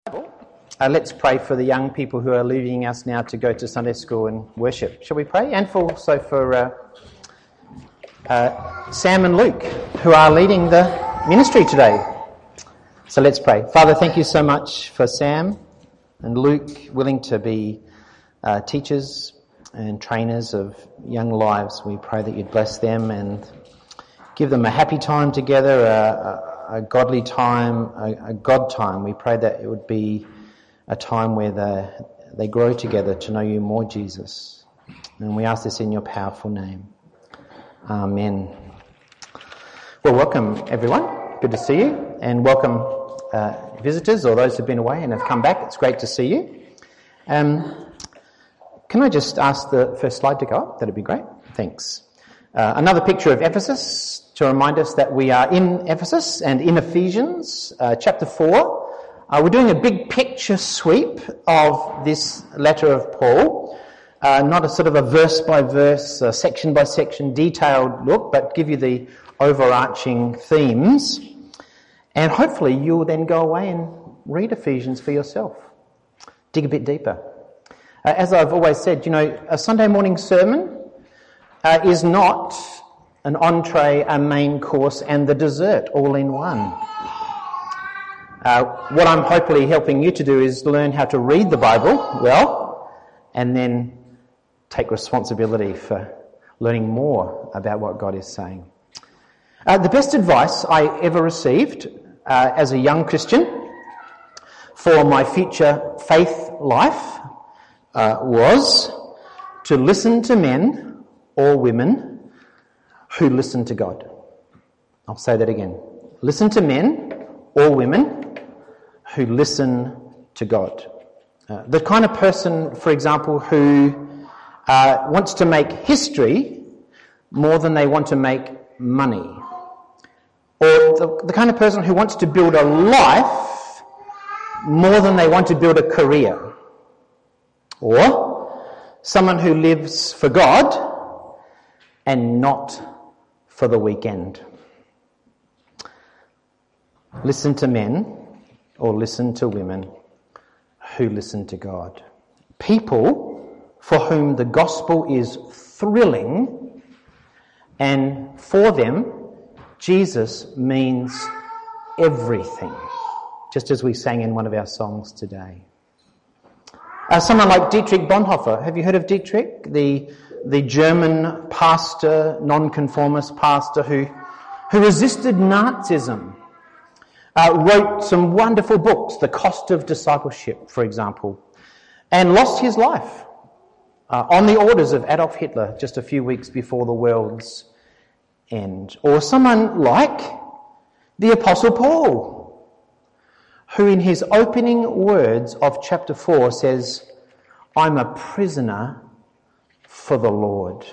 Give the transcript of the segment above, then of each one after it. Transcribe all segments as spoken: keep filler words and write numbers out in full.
Uh, let's pray for the young people who are leaving us now to go to Sunday school and worship. Shall we pray? And for also for uh, uh, Sam and Luke, who are leading the ministry today. So let's pray. Father, thank you so much for Sam and Luke, willing to be uh, teachers and trainers of young lives. We pray that you'd bless them and give them a happy time together, a, a, a godly time, a, a God time. We pray that it would be a time where they, they grow together to know you more, Jesus. And we ask this in your powerful name. Amen. Well, welcome everyone. Good to see you. And welcome uh, visitors or those who've been away and have come back. It's great to see you. Um, can I just ask the first slide to go up? That'd be great. Thanks. Uh, another picture of Ephesus to remind us that we are in Ephesus and in Ephesians uh, chapter four. Uh, we're doing a big picture sweep of this letter of Paul, uh, not a sort of a verse-by-verse, uh, section-by-section detailed look, but give you the overarching themes. And hopefully you'll then go away and read Ephesians for yourself. Dig a bit deeper. Uh, as I've always said, you know, a Sunday morning sermon uh, is not an entree, a main course, and the dessert all in one. Uh, what I'm hopefully helping you to do is learn how to read the Bible well and then take responsibility for learning more about what God is saying. Uh, the best advice I ever received uh, as a young Christian for my future faith life uh, was to listen to men or women who listen to God. I'll say that again. Listen to men or women who listen to God. Uh, the kind of person, for example, who uh, wants to make history more than they want to make money. Or the, the kind of person who wants to build a life more than they want to build a career. Or someone who lives for God and not for the weekend. Listen to men or listen to women who listen to God. People for whom the gospel is thrilling, and for them, Jesus means everything, just as we sang in one of our songs today. Uh, someone like Dietrich Bonhoeffer. Have you heard of Dietrich? The, the German pastor, nonconformist pastor who, who resisted Nazism. Uh, wrote some wonderful books, The Cost of Discipleship, for example, and lost his life uh, on the orders of Adolf Hitler just a few weeks before the world's end. Or someone like the Apostle Paul, who in his opening words of chapter four says, "I'm a prisoner for the Lord."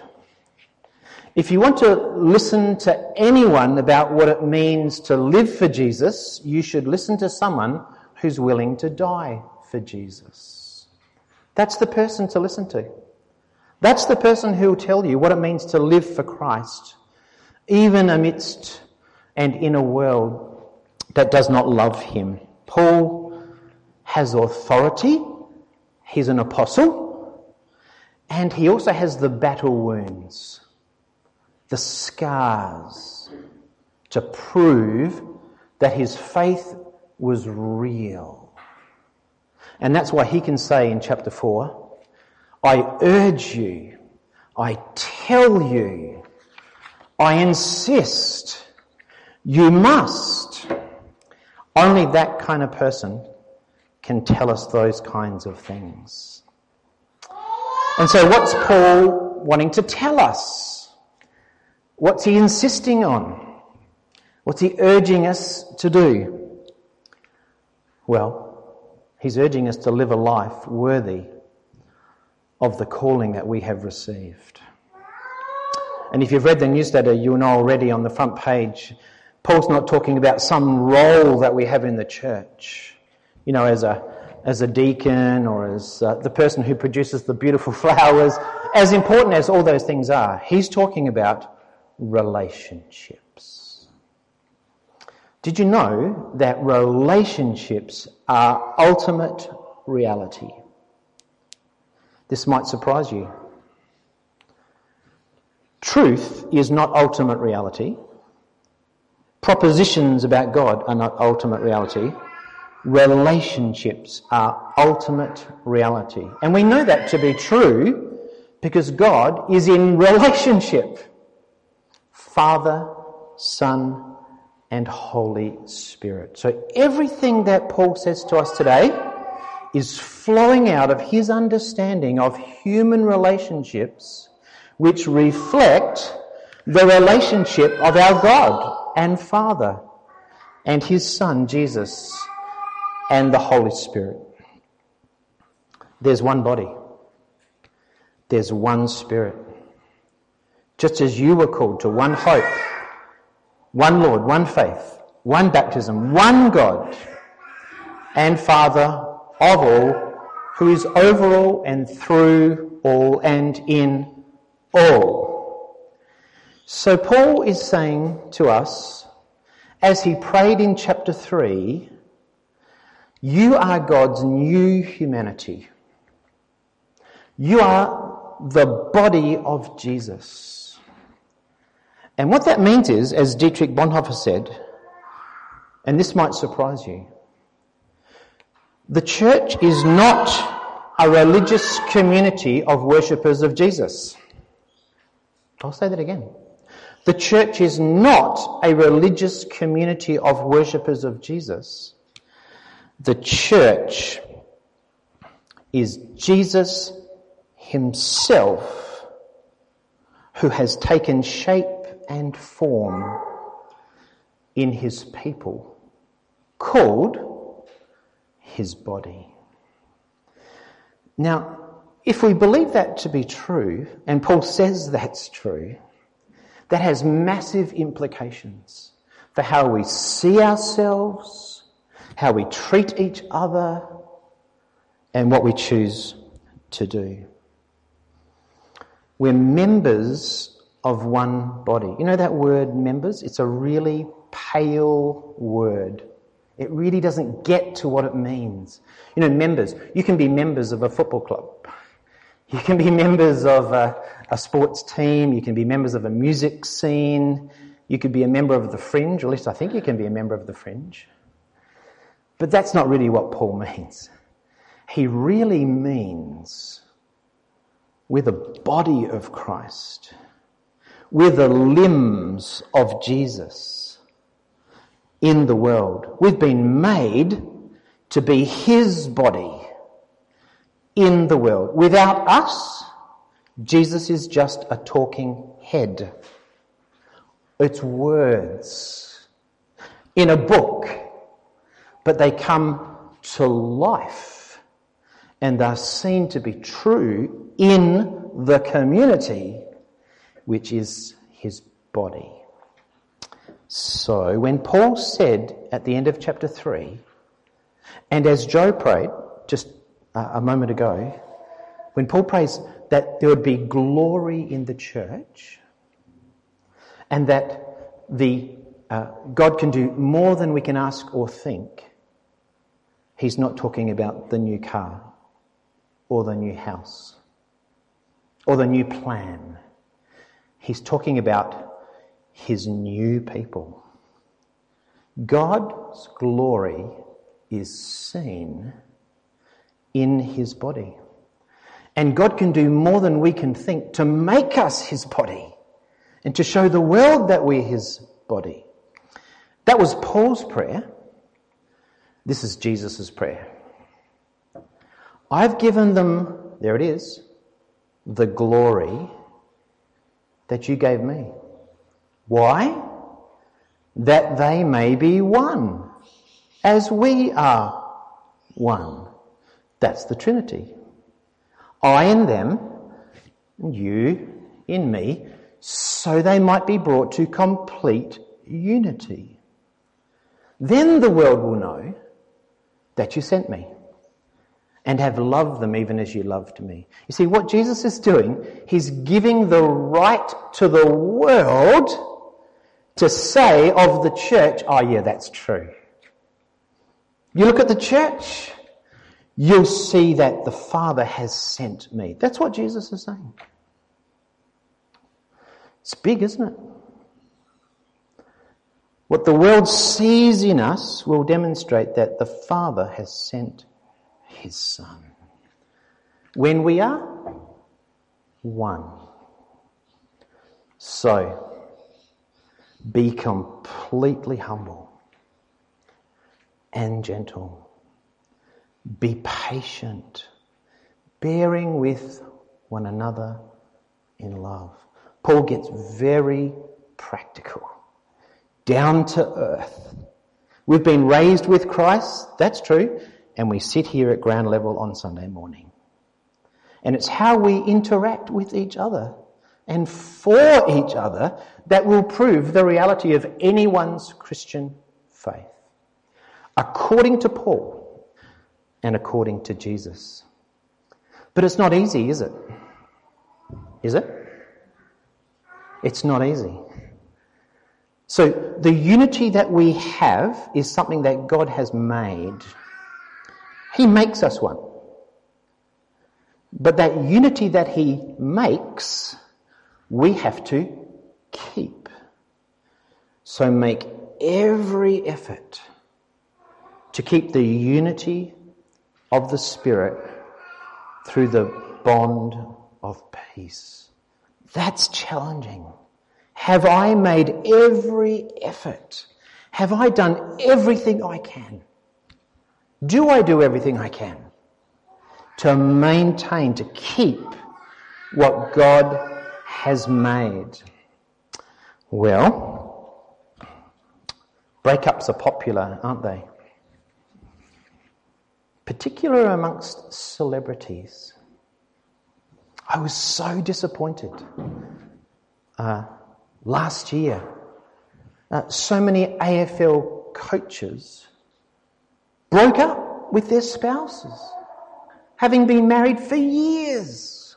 If you want to listen to anyone about what it means to live for Jesus, you should listen to someone who's willing to die for Jesus. That's the person to listen to. That's the person who will tell you what it means to live for Christ, even amidst and in a world that does not love him. Paul has authority. He's an apostle. And he also has the battle wounds, the scars, to prove that his faith was real. And that's why he can say in chapter four, "I urge you, I tell you, I insist, you must." Only that kind of person can tell us those kinds of things. And so what's Paul wanting to tell us? What's he insisting on? What's he urging us to do? Well, he's urging us to live a life worthy of the calling that we have received. And if you've read the newsletter, you'll know already on the front page, Paul's not talking about some role that we have in the church, you know, as a as a deacon or as uh, the person who produces the beautiful flowers, as important as all those things are. He's talking about relationships. Did you know that relationships are ultimate reality. This might surprise you. Truth is not ultimate reality. Propositions about God are not ultimate reality. Relationships are ultimate reality. And we know that to be true because God is in relationship. Father, Son, and Holy Spirit. So everything that Paul says to us today is flowing out of his understanding of human relationships, which reflect the relationship of our God and Father and his Son, Jesus, and the Holy Spirit. There's one body. There's one Spirit. Just as you were called to one hope, one Lord, one faith, one baptism, one God and Father of all, who is over all and through all and in all. So Paul is saying to us, as he prayed in chapter three, you are God's new humanity. You are the body of Jesus. And what that means is, as Dietrich Bonhoeffer said, and this might surprise you, the church is not a religious community of worshippers of Jesus. I'll say that again. The church is not a religious community of worshippers of Jesus. The church is Jesus himself, who has taken shape and form in his people, called his body. Now, if we believe that to be true, and Paul says that's true, that has massive implications for how we see ourselves, how we treat each other, and what we choose to do. We're members of one body. You know that word members? It's a really pale word. It really doesn't get to what it means. You know, members. You can be members of a football club. You can be members of a, a sports team. You can be members of a music scene. You could be a member of the Fringe, or at least I think you can be a member of the Fringe. But that's not really what Paul means. He really means we're the body of Christ. We're the limbs of Jesus in the world. We've been made to be his body in the world. Without us, Jesus is just a talking head. It's words in a book, but they come to life and are seen to be true in the community, which is his body. So when Paul said at the end of chapter three, and as Joe prayed just a moment ago, when Paul prays that there would be glory in the church and that the uh, God can do more than we can ask or think, he's not talking about the new car or the new house or the new plan. He's talking about his new people. God's glory is seen in his body. And God can do more than we can think to make us his body and to show the world that we're his body. That was Paul's prayer. This is Jesus' prayer. I've given them, there it is, the glory that you gave me. Why? That they may be one, as we are one. That's the Trinity. I in them, and you in me, so they might be brought to complete unity. Then the world will know that you sent me and have loved them even as you loved me. You see, what Jesus is doing, he's giving the right to the world to say of the church, oh yeah, that's true. You look at the church, you'll see that the Father has sent me. That's what Jesus is saying. It's big, isn't it? What the world sees in us will demonstrate that the Father has sent his Son. When we are one. So, be completely humble and gentle. Be patient, bearing with one another in love. Paul gets very practical, down to earth. We've been raised with Christ, that's true, and we sit here at ground level on Sunday morning. And it's how we interact with each other and for each other that will prove the reality of anyone's Christian faith. According to Paul and according to Jesus. But it's not easy, is it? Is it? It's not easy. So the unity that we have is something that God has made. He makes us one. But that unity that he makes, we have to keep. So make every effort to keep the unity of the Spirit through the bond of peace. That's challenging. Have I made every effort? Have I done everything I can? Do I do everything I can to maintain, to keep what God has made? Well, breakups are popular, aren't they? Particularly amongst celebrities. I was so disappointed. Uh, last year, uh, so many A F L coaches broke up with their spouses, having been married for years.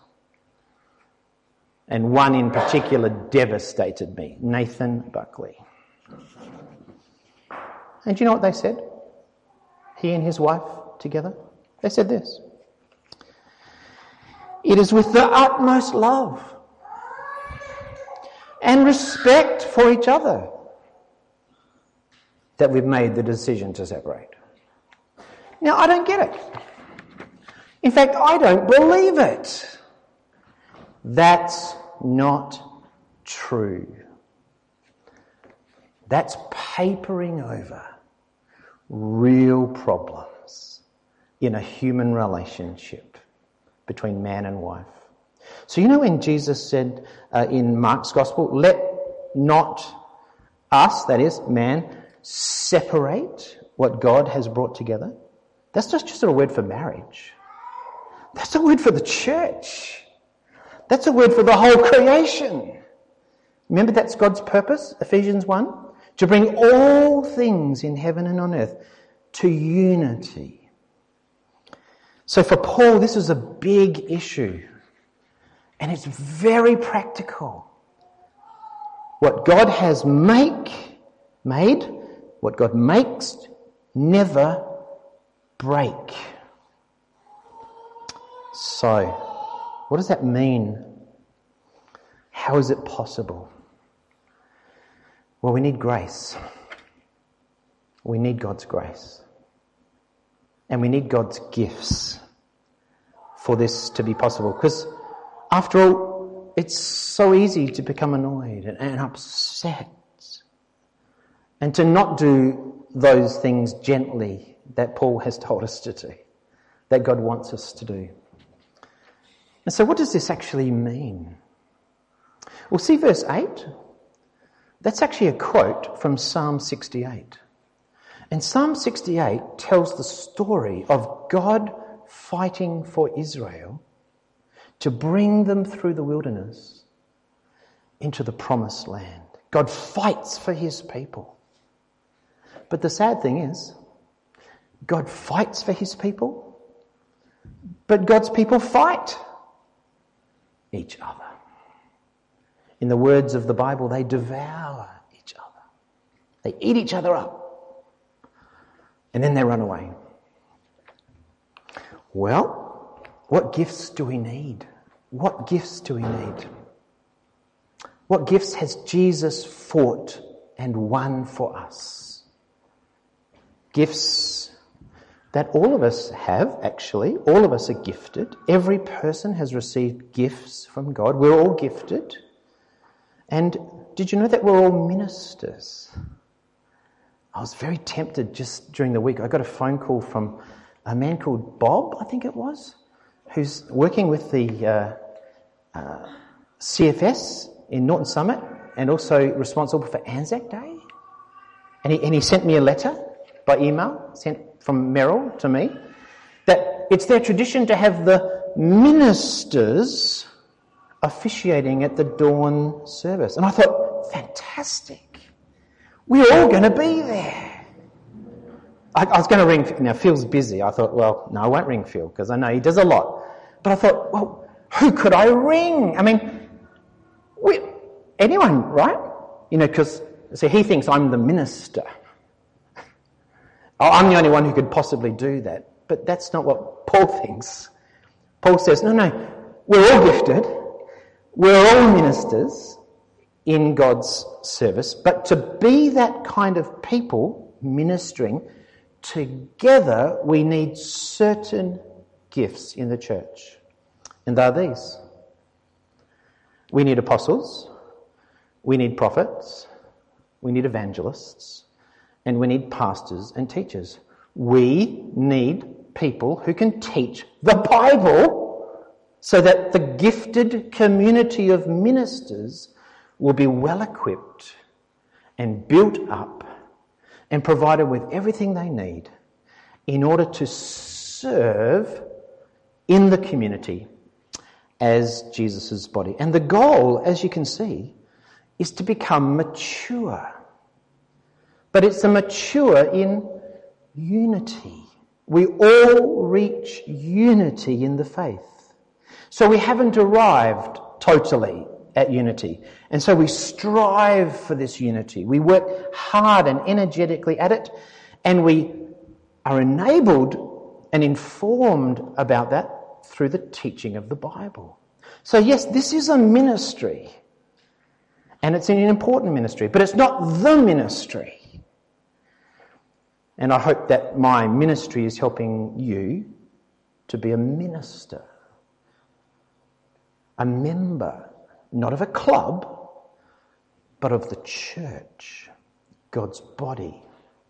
And one in particular devastated me, Nathan Buckley. And do you know what they said? He and his wife together? They said this: "It is with the utmost love and respect for each other that we've made the decision to separate." Now, I don't get it. In fact, I don't believe it. That's not true. That's papering over real problems in a human relationship between man and wife. So you know when Jesus said uh, in Mark's Gospel, "Let not us," that is, man, "separate what God has brought together"? That's not just a word for marriage. That's a word for the church. That's a word for the whole creation. Remember, that's God's purpose, Ephesians one, to bring all things in heaven and on earth to unity. So for Paul, this is a big issue. And it's very practical. What God has make, made, what God makes, never break. So, what does that mean? How is it possible? Well, we need grace. We need God's grace. And we need God's gifts for this to be possible. Because after all, it's so easy to become annoyed and, and upset and to not do those things gently that Paul has told us to do, that God wants us to do. And so what does this actually mean? Well, see verse eight. That's actually a quote from Psalm sixty-eight. And Psalm sixty-eight tells the story of God fighting for Israel to bring them through the wilderness into the promised land. God fights for his people. But the sad thing is, God fights for his people, but God's people fight each other. In the words of the Bible, they devour each other. They eat each other up. and then they run away. Well, what gifts do we need? What gifts do we need? What gifts has Jesus fought and won for us? Gifts that all of us have, actually. All of us are gifted. Every person has received gifts from God. We're all gifted. And did you know that we're all ministers? I was very tempted just during the week. I got a phone call from a man called Bob, I think it was, who's working with the uh, uh, C F S in Norton Summit and also responsible for Anzac Day. And he, and he sent me a letter by email, sent from Merrill to me, that it's their tradition to have the ministers officiating at the dawn service. And I thought, fantastic. We're all going to be there. I, I was going to ring, now Phil's busy. I thought, well, no, I won't ring Phil because I know he does a lot. But I thought, well, who could I ring? I mean, we, anyone, right? You know, because, see, he thinks I'm the minister. I'm the only one who could possibly do that. But that's not what Paul thinks. Paul says, no, no, we're all gifted. We're all ministers in God's service. But to be that kind of people ministering together, we need certain gifts in the church. And they are these. We need apostles. We need prophets. We need evangelists. And we need pastors and teachers. We need people who can teach the Bible so that the gifted community of ministers will be well equipped and built up and provided with everything they need in order to serve in the community as Jesus' body. And the goal, as you can see, is to become mature. But it's a mature in unity. We all reach unity in the faith. So we haven't arrived totally at unity. And so we strive for this unity. We work hard and energetically at it, and we are enabled and informed about that through the teaching of the Bible. So yes, this is a ministry, and it's an important ministry, but it's not the ministry. And I hope that my ministry is helping you to be a minister, a member, not of a club, but of the church, God's body.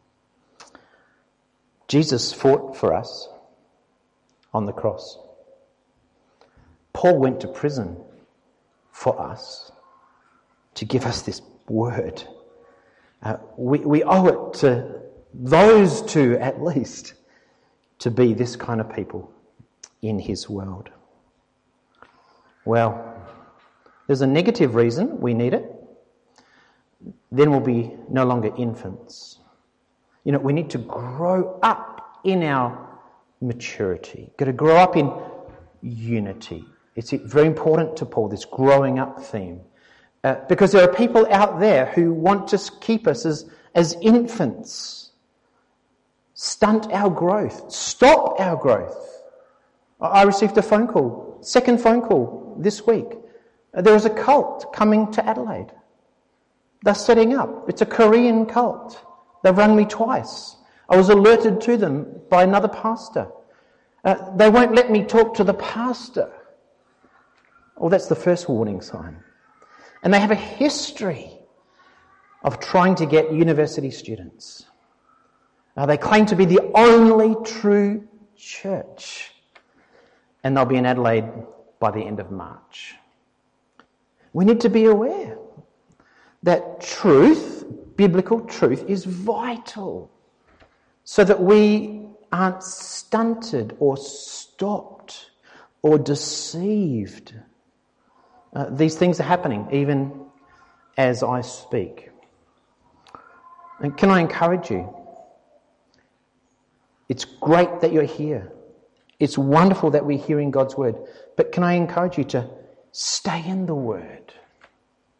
Jesus fought for us on the cross. Paul went to prison for us to give us this word. Uh, we, we owe it to those two, at least, to be this kind of people in his world. Well, there's a negative reason we need it. Then we'll be no longer infants. You know, we need to grow up in our maturity. Got to grow up in unity. It's very important to Paul, this growing up theme. Uh, because there are people out there who want to keep us as, as infants. Stunt our growth. Stop our growth. I received a phone call, second phone call this week. There is a cult coming to Adelaide. They're setting up. It's a Korean cult. They've rung me twice. I was alerted to them by another pastor. Uh, they won't let me talk to the pastor. Well, that's the first warning sign. And they have a history of trying to get university students. Uh, they claim to be the only true church. And they'll be in Adelaide by the end of March. We need to be aware that truth, biblical truth, is vital so that we aren't stunted or stopped or deceived. Uh, these things are happening even as I speak. And can I encourage you? It's great that you're here. It's wonderful that we're hearing God's word. But can I encourage you to stay in the word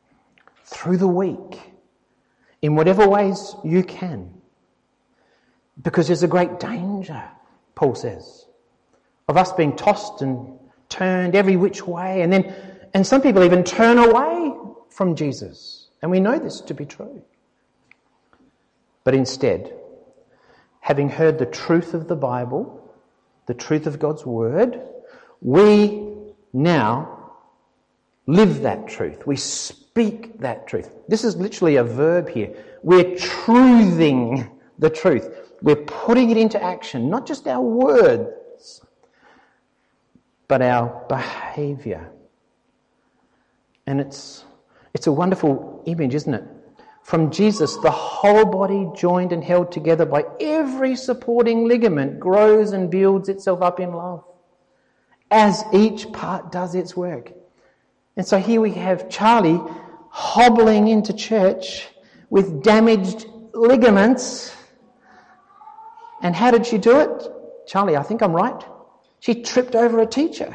through the week in whatever ways you can. Because there's a great danger, Paul says, of us being tossed and turned every which way, and then and some people even turn away from Jesus. And we know this to be true. But instead, having heard the truth of the Bible, the truth of God's word, we now live that truth. We speak that truth. This is literally a verb here. We're truthing the truth. We're putting it into action, not just our words, but our behaviour. And it's it's a wonderful image, isn't it? From Jesus, the whole body, joined and held together by every supporting ligament, grows and builds itself up in love as each part does its work. And so here we have Charlie hobbling into church with damaged ligaments. And how did she do it? Charlie, I think I'm right. She tripped over a teacher.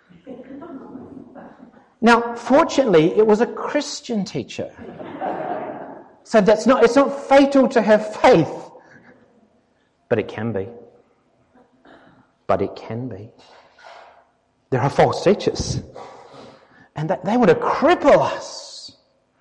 Now, fortunately, it was a Christian teacher. So that's not, it's not fatal to have faith. But it can be. But it can be. There are false teachers. And that they want to cripple us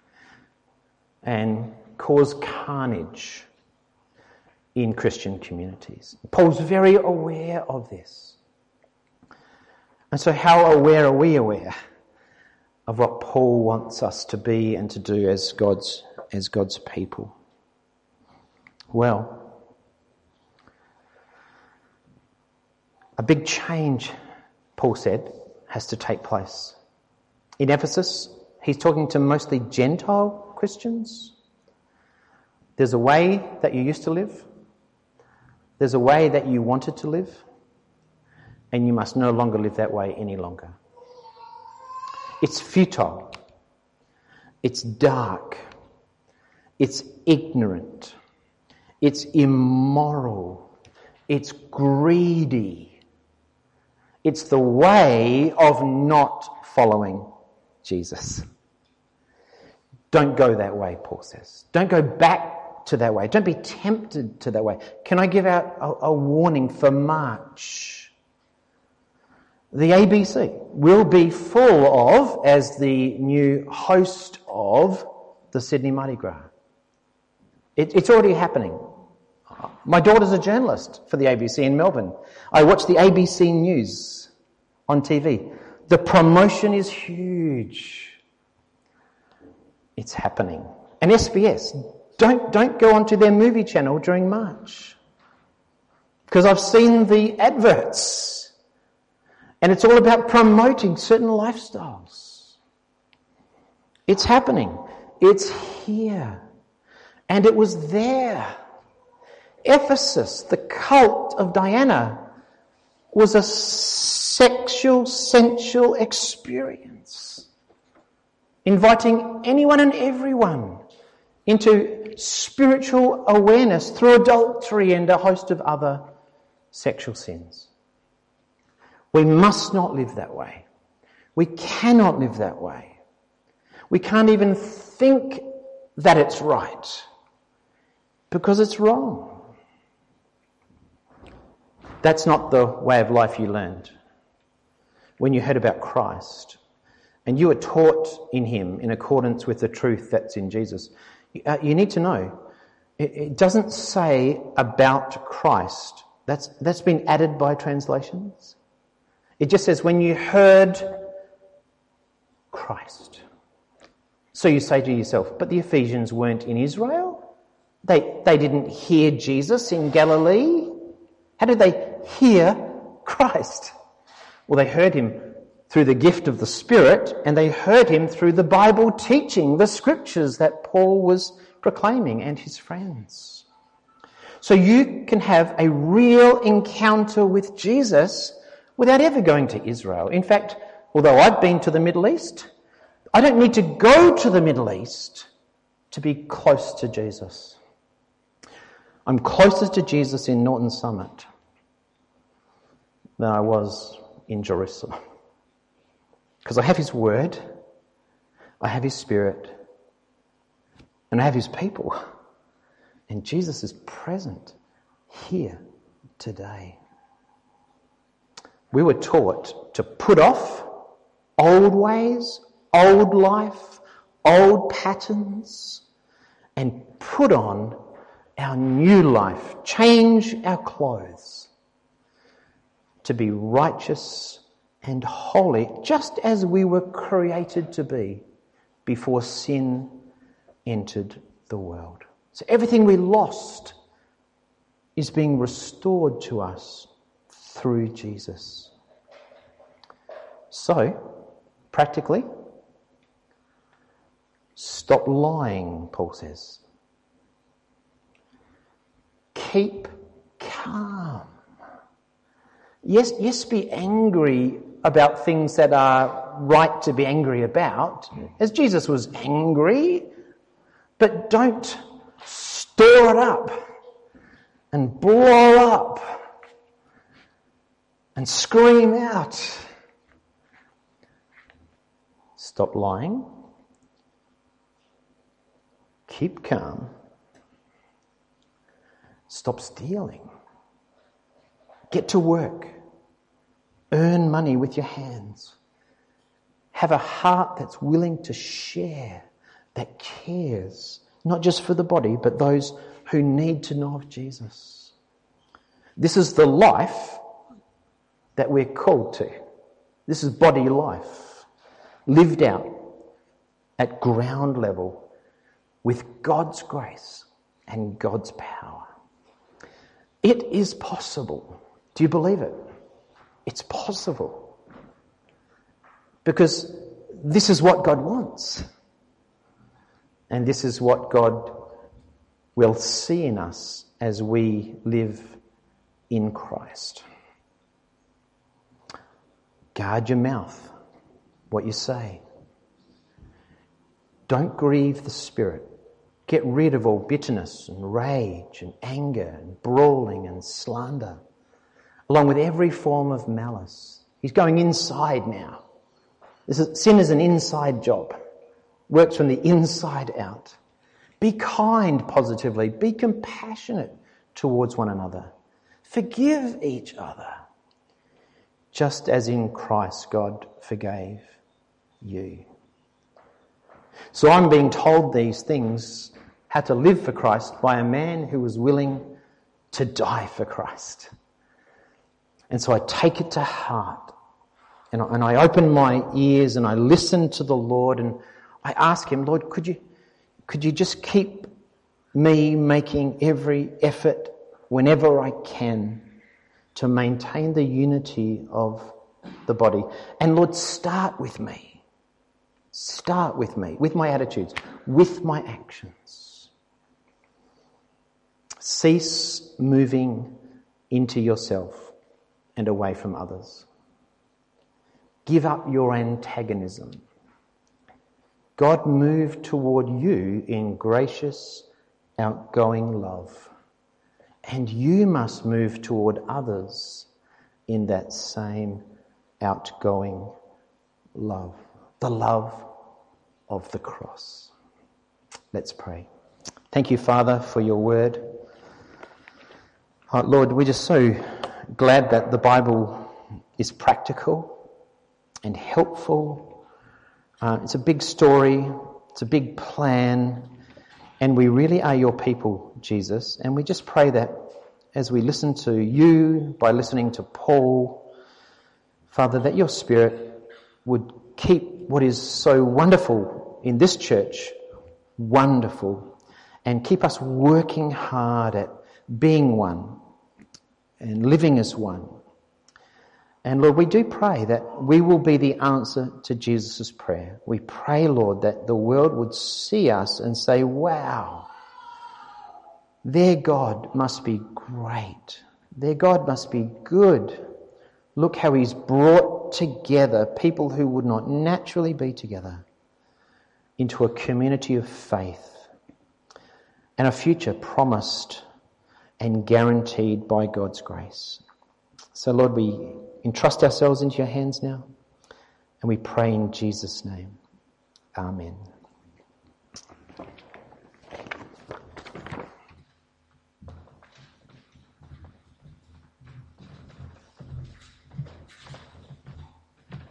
and cause carnage in Christian communities. Paul's very aware of this. And so how aware are we aware of what Paul wants us to be and to do as God's as God's people? Well, a big change, Paul said, has to take place. In Ephesus, he's talking to mostly Gentile Christians. There's a way that you used to live. There's a way that you wanted to live. And you must no longer live that way any longer. It's futile. It's dark. It's ignorant. It's immoral. It's greedy. It's the way of not following Jesus. Don't go that way, Paul says. Don't go back to that way. Don't be tempted to that way. Can I give out a, a warning for March? The A B C will be full of, as the new host of, the Sydney Mardi Gras. It, it's already happening. My daughter's a journalist for the A B C in Melbourne. I watch the A B C News on T V. The promotion is huge. It's happening. And S B S, don't, don't go onto their movie channel during March. Because I've seen the adverts. And it's all about promoting certain lifestyles. It's happening. It's here. And it was there. Ephesus, the cult of Diana, was a sexual, sensual experience, inviting anyone and everyone into spiritual awareness through adultery and a host of other sexual sins. We must not live that way. We cannot live that way. We can't even think that it's right because it's wrong. That's not the way of life you learned when you heard about Christ and you were taught in him in accordance with the truth that's in Jesus. Uh, you need to know, it, it doesn't say about Christ. That's, that's been added by translations. It just says when you heard Christ. So you say to yourself, but the Ephesians weren't in Israel? They, they didn't hear Jesus in Galilee? How did they hear Christ? Well, they heard him through the gift of the Spirit, and they heard him through the Bible teaching, the scriptures that Paul was proclaiming and his friends. So you can have a real encounter with Jesus without ever going to Israel. In fact, although I've been to the Middle East, I don't need to go to the Middle East to be close to Jesus. I'm closer to Jesus in Norton Summit than I was in Jerusalem. Because I have his word, I have his Spirit, and I have his people. And Jesus is present here today. We were taught to put off old ways, old life, old patterns, and put on our new life, change our clothes to be righteous and holy, just as we were created to be before sin entered the world. So everything we lost is being restored to us through Jesus. So, practically, stop lying, Paul says. Keep calm. Yes, yes, be angry about things that are right to be angry about, as Jesus was angry, but don't store it up and blow up and scream out. Stop lying. Keep calm. Stop stealing. Get to work. Earn money with your hands. Have a heart that's willing to share, that cares, not just for the body, but those who need to know of Jesus. This is the life that we're called to. This is body life, lived out at ground level with God's grace and God's power. It is possible. Do you believe it? It's possible. Because this is what God wants. And this is what God will see in us as we live in Christ. Guard your mouth, what you say. Don't grieve the Spirit. Get rid of all bitterness and rage and anger and brawling and slander, along with every form of malice. He's going inside now. This is, sin is an inside job. Works from the inside out. Be kind positively. Be compassionate towards one another. Forgive each other, just as in Christ God forgave you. So I'm being told these things, how to live for Christ, by a man who was willing to die for Christ. And so I take it to heart. And I, and I open my ears and I listen to the Lord and I ask him, Lord, could you, could you just keep me making every effort whenever I can to maintain the unity of the body? And Lord, start with me. Start with me, with my attitudes, with my actions. Cease moving into yourself and away from others. Give up your antagonism. God moved toward you in gracious, outgoing love. And you must move toward others in that same outgoing love. The love of the cross. Let's pray. Thank you, Father, for your word. Oh, Lord, we're just so glad that the Bible is practical and helpful. Uh, it's a big story. It's a big plan. And we really are your people, Jesus. And we just pray that as we listen to you, by listening to Paul, Father, that your Spirit would keep what is so wonderful in this church wonderful, and keep us working hard at being one and living as one. And Lord, we do pray that we will be the answer to Jesus' prayer. We pray, Lord, that the world would see us and say, wow, their God must be great. Their God must be good. Look how he's brought together people who would not naturally be together into a community of faith and a future promised and guaranteed by God's grace. So Lord, we entrust ourselves into your hands now and we pray in Jesus' name. Amen.